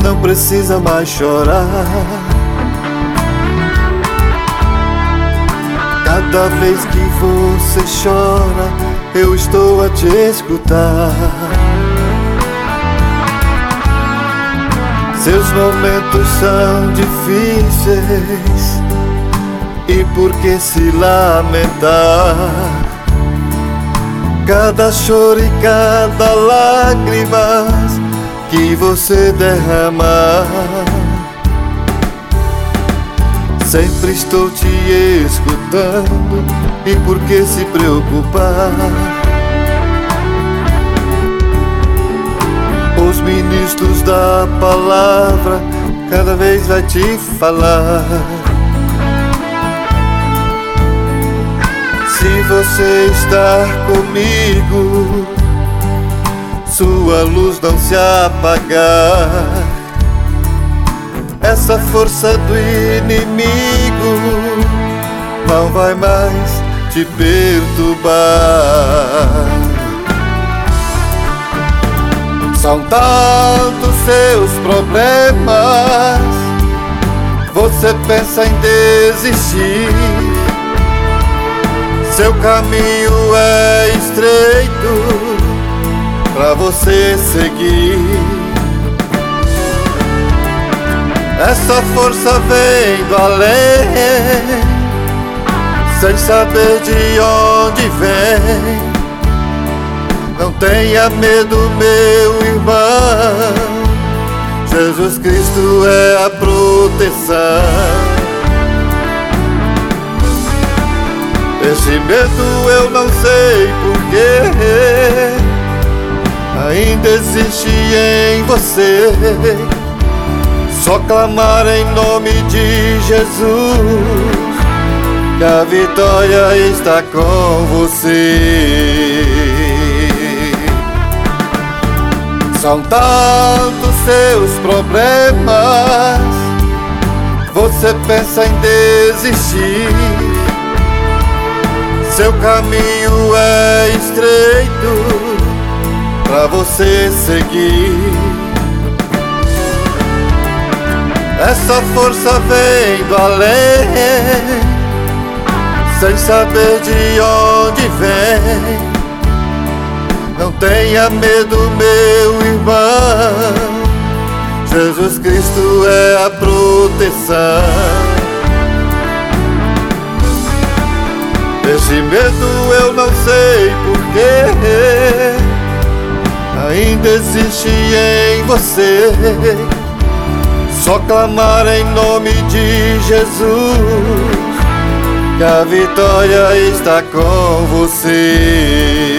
não precisa mais chorar. Cada vez que você chora, eu estou a te escutar. Seus momentos são difíceis, e por que se lamentar? Cada choro e cada lágrima que você derramar, sempre estou te escutando, e por que se preocupar? Os ministros da palavra cada vez vai te falar. Se você estar comigo, sua luz não se apagar. Essa força do inimigo não vai mais te perturbar. São tantos seus problemas, você pensa em desistir. Seu caminho é estreito pra você seguir. Essa força vem do além, sem saber de onde vem. Não tenha medo, meu irmão, Jesus Cristo é a proteção. Esse medo eu não sei porquê ainda existe em você. Só clamar em nome de Jesus, que a vitória está com você. São tantos seus problemas, você pensa em desistir. Seu caminho é estreito pra você seguir. Essa força vem do além, sem saber de onde vem. Não tenha medo, meu irmão, Jesus Cristo é a proteção. Esse medo eu não sei porquê ainda existe em você. Só clamar em nome de Jesus, que a vitória está com você.